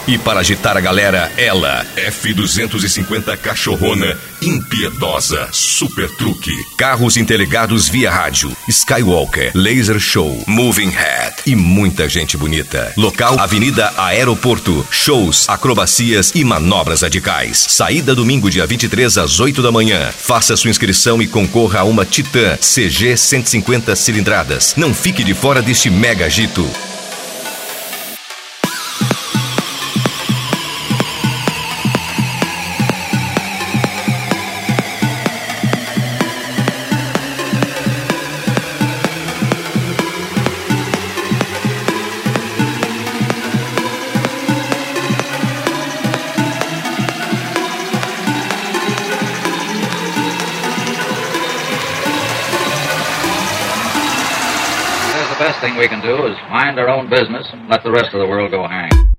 E para agitar a galera, ela, F250 cachorrona, impiedosa, super truque. Carros interligados via rádio, Skywalker, Laser Show, Moving Head e muita gente bonita. Local, Avenida Aeroporto. Shows, acrobacias e manobras radicais. Saída domingo, dia 23 às 8 da manhã. Faça sua inscrição e concorra a uma Titan CG 150 cilindradas. Não fique de fora deste mega agito. The best thing we can do is mind our own business and let the rest of the world go hang.